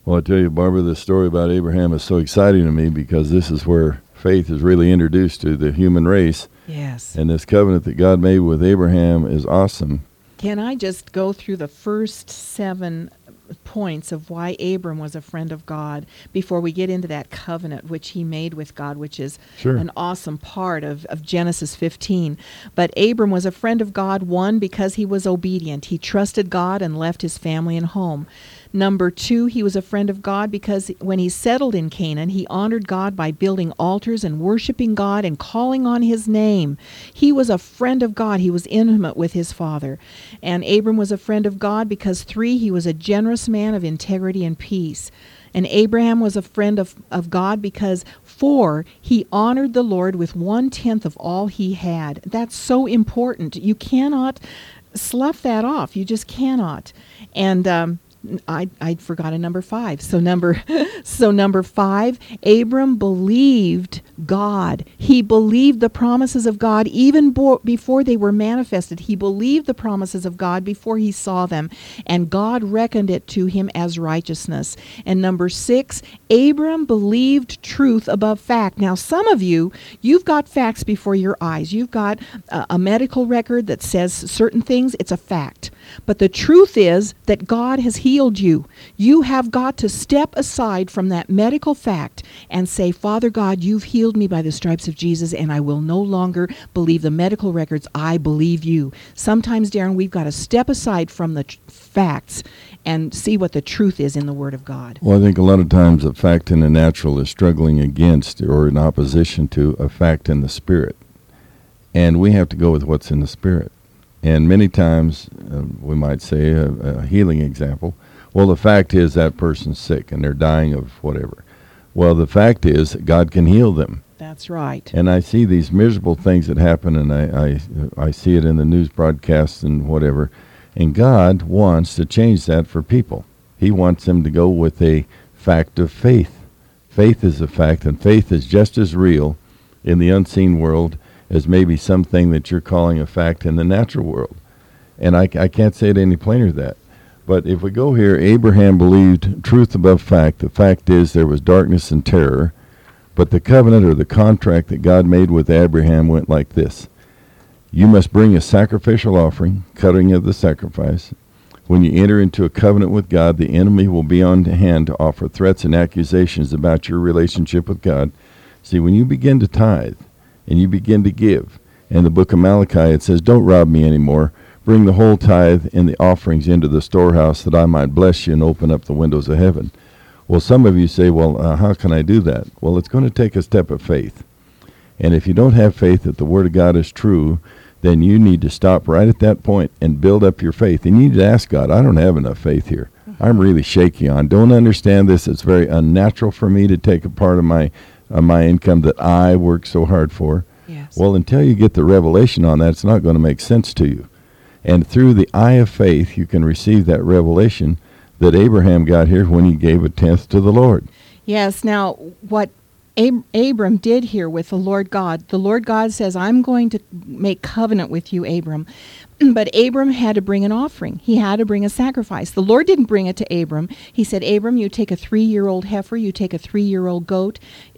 Well, I tell you, Barbara, this story about Abraham is so exciting to me because this is where faith is really introduced to the human race. Yes. And this covenant that God made with Abraham is awesome. Can I just go through the first 7 points of why Abram was a friend of God before we get into that covenant which he made with God, which is Sure. an awesome part of Genesis 15. But Abram was a friend of God, 1, because he was obedient. He trusted God and left his family and home. Number 2, he was a friend of God because when he settled in Canaan, he honored God by building altars and worshiping God and calling on his name. He was a friend of God. He was intimate with his father. And Abram was a friend of God because 3, he was a generous man of integrity and peace. And Abraham was a friend of God because 4, he honored the Lord with 1/10 of all he had. That's so important. You cannot slough that off. You just cannot. And I forgot a number 5. So number 5, Abram believed God. He believed the promises of God even before they were manifested. He believed the promises of God before he saw them, and God reckoned it to him as righteousness. And number 6, Abram believed truth above fact. Now, some of you've got facts before your eyes. You've got a medical record that says certain things. It's a fact. But the truth is that God has healed you. You have got to step aside from that medical fact and say, Father God, you've healed me by the stripes of Jesus, and I will no longer believe the medical records. I believe you. Sometimes, Darren, we've got to step aside from the facts and see what the truth is in the Word of God. Well, I think a lot of times a fact in the natural is struggling against or in opposition to a fact in the spirit. And we have to go with what's in the spirit. And many times, we might say, a healing example, well, the fact is that person's sick and they're dying of whatever. Well, the fact is that God can heal them. That's right. And I see these miserable things that happen, and I see it in the news broadcasts and whatever. And God wants to change that for people. He wants them to go with a fact of faith. Faith is a fact, and faith is just as real in the unseen world as maybe something that you're calling a fact in the natural world. And I can't say it any plainer than that. But if we go here, Abraham believed truth above fact. The fact is there was darkness and terror. But the covenant or the contract that God made with Abraham went like this. You must bring a sacrificial offering, cutting of the sacrifice. When you enter into a covenant with God, the enemy will be on hand to offer threats and accusations about your relationship with God. See, when you begin to tithe, and you begin to give. In the book of Malachi, it says, don't rob me anymore. Bring the whole tithe and the offerings into the storehouse that I might bless you and open up the windows of heaven. Well, some of you say, well, how can I do that? Well, it's going to take a step of faith. And if you don't have faith that the Word of God is true, then you need to stop right at that point and build up your faith. And you need to ask God, I don't have enough faith here. I'm really shaky on. Don't understand this. It's very unnatural for me to take a part of my income that I work so hard for. Yes. Well, until you get the revelation on that, it's not going to make sense to you. And through the eye of faith, you can receive that revelation that Abraham got here when he gave 1/10 to the Lord. Yes. Now, what Abram did here with the Lord God says, I'm going to make covenant with you, Abram. But Abram had to bring an offering. He had to bring a sacrifice. The Lord didn't bring it to Abram. He said, Abram, you take a 3-year-old heifer, you take a 3-year-old goat,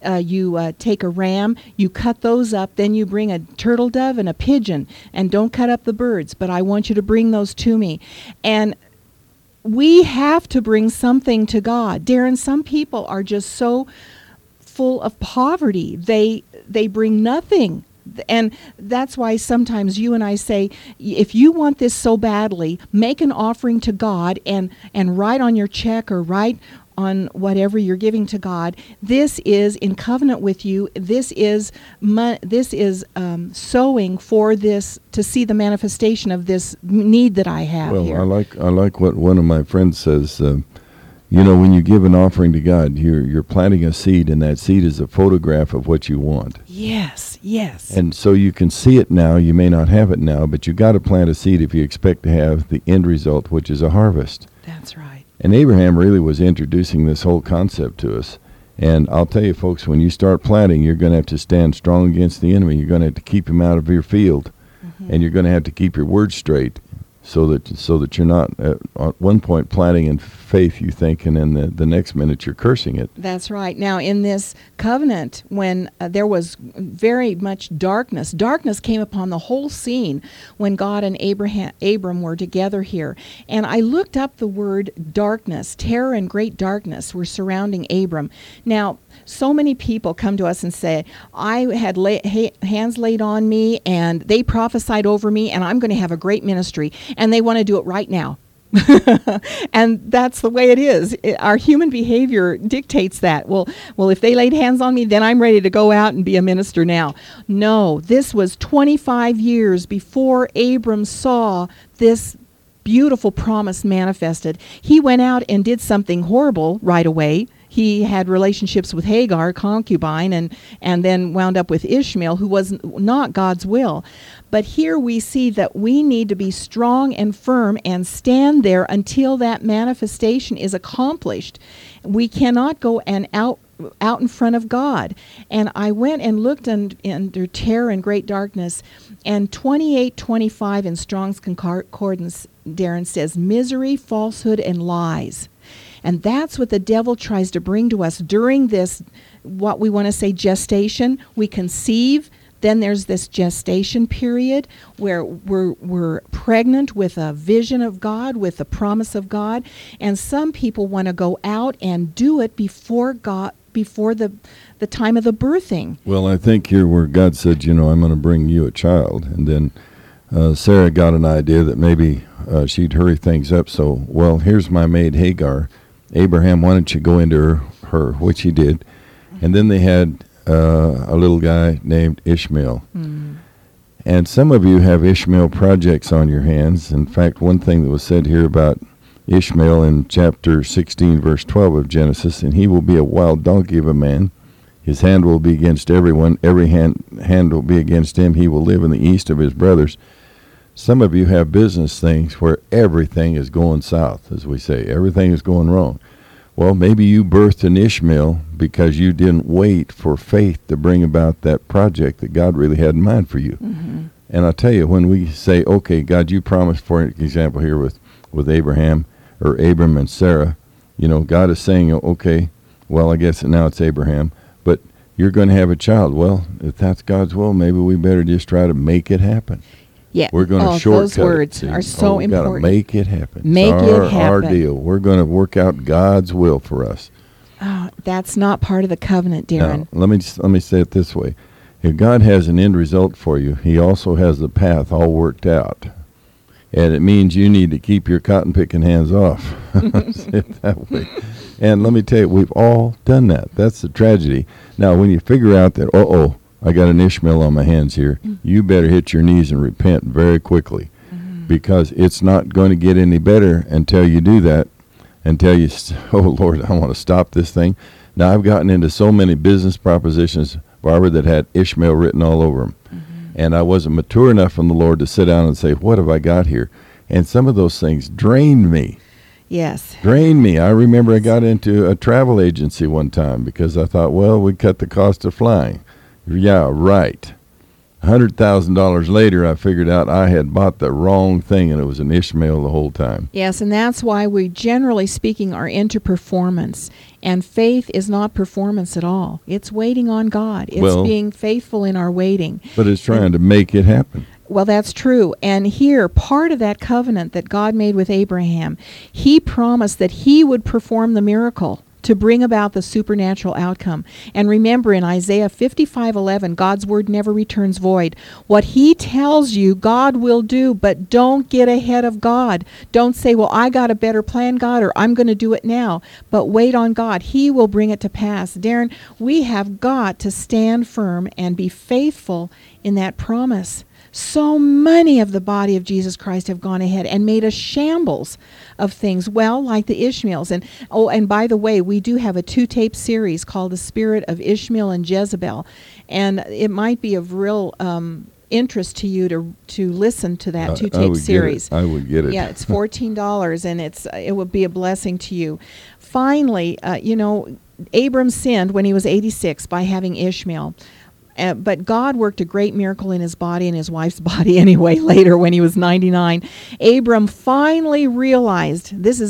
you take a ram, you cut those up, then you bring a turtle dove and a pigeon, and don't cut up the birds, but I want you to bring those to me. And we have to bring something to God. Darren, some people are just so full of poverty. They bring nothing. And that's why sometimes you and I say, if you want this so badly, make an offering to God and write on your check or write on whatever you're giving to God. This is in covenant with you. This is sowing for this to see the manifestation of this need that I have here. Well, I like what one of my friends says. When you give an offering to God, you're planting a seed, and that seed is a photograph of what you want. Yes, yes. And so you can see it now. You may not have it now, but you got to plant a seed if you expect to have the end result, which is a harvest. That's right. And Abraham really was introducing this whole concept to us. And I'll tell you, folks, when you start planting, you're going to have to stand strong against the enemy. You're going to have to keep him out of your field. Mm-hmm. And you're going to have to keep your words straight. so that you're not at one point planting in faith you think, and then the next minute you're cursing it. That's right. Now, in this covenant, when there was very much darkness came upon the whole scene when God and Abram were together here. And I looked up the word darkness. Terror and great darkness were surrounding Abram. Now, so many people come to us and say, I had hands laid on me, and they prophesied over me, and I'm going to have a great ministry. And they want to do it right now. And that's the way it is. Our human behavior dictates that. Well, if they laid hands on me, then I'm ready to go out and be a minister now. No, this was 25 years before Abram saw this beautiful promise manifested. He went out and did something horrible right away. He had relationships with Hagar, concubine, and then wound up with Ishmael, who was not God's will. But here we see that we need to be strong and firm and stand there until that manifestation is accomplished. We cannot go and out in front of God. And I went and looked under terror and great darkness, and 28:25 in Strong's Concordance, Darren, says, misery, falsehood, and lies. And that's what the devil tries to bring to us during this, what we want to say, gestation. We conceive, then there's this gestation period where we're pregnant with a vision of God, with the promise of God. And some people want to go out and do it before God, before the time of the birthing. Well, I think here where God said, I'm going to bring you a child. And then Sarah got an idea that maybe she'd hurry things up. So, well, here's my maid Hagar. Abraham, why don't you go into her, which he did. And then they had a little guy named Ishmael. Mm. And some of you have Ishmael projects on your hands. In fact, one thing that was said here about Ishmael in chapter 16, verse 12 of Genesis, and he will be a wild donkey of a man. His hand will be against everyone. Every hand will be against him. He will live in the east of his brothers. Some of you have business things where everything is going south, as we say. Everything is going wrong. Well, maybe you birthed an Ishmael because you didn't wait for faith to bring about that project that God really had in mind for you. Mm-hmm. And I'll tell you, when we say, okay, God, you promised, for example, here with Abraham or Abram and Sarah, God is saying, okay, well, I guess now it's Abraham, but you're going to have a child. Well, if that's God's will, maybe we better just try to make it happen. Yeah, we're going to shortcut those words are so important. We've got to make it happen. Make it happen. Our deal. We're going to work out God's will for us. That's not part of the covenant, Darren. Now, let me say it this way. If God has an end result for you, he also has the path all worked out. And it means you need to keep your cotton-picking hands off. Say it that way. And let me tell you, we've all done that. That's the tragedy. Now, when you figure out that, I got an Ishmael on my hands here, you better hit your knees and repent very quickly, because it's not going to get any better until you do that, until you, Lord, I want to stop this thing. Now, I've gotten into so many business propositions, Barbara, that had Ishmael written all over them. And I wasn't mature enough from the Lord to sit down and say, what have I got here? And some of those things drained me. Yes. Drained me. I remember I got into a travel agency one time because I thought, well, we cut the cost of flying. Yeah, right. $100,000 later, I figured out I had bought the wrong thing, and it was an Ishmael the whole time. Yes, and that's why we, generally speaking, are into performance. And faith is not performance at all. It's waiting on God. It's being faithful in our waiting. But it's trying to make it happen. Well, that's true. And here, part of that covenant that God made with Abraham, he promised that he would perform the miracle to bring about the supernatural outcome. And remember, in Isaiah 55:11, God's word never returns void. What he tells you, God will do, but don't get ahead of God. Don't say, well, I got a better plan, God, or I'm going to do it now. But wait on God. He will bring it to pass. Darren, we have got to stand firm and be faithful in that promise. So many of the body of Jesus Christ have gone ahead and made a shambles of things, well, like the Ishmaels. And by the way, we do have a 2-tape series called The Spirit of Ishmael and Jezebel. And it might be of real interest to you to listen to that 2-tape series. I would get it. Yeah, it's $14, and it would be a blessing to you. Finally, Abram sinned when he was 86 by having Ishmael. But God worked a great miracle in his body and his wife's body anyway later when he was 99. Abram finally realized, this is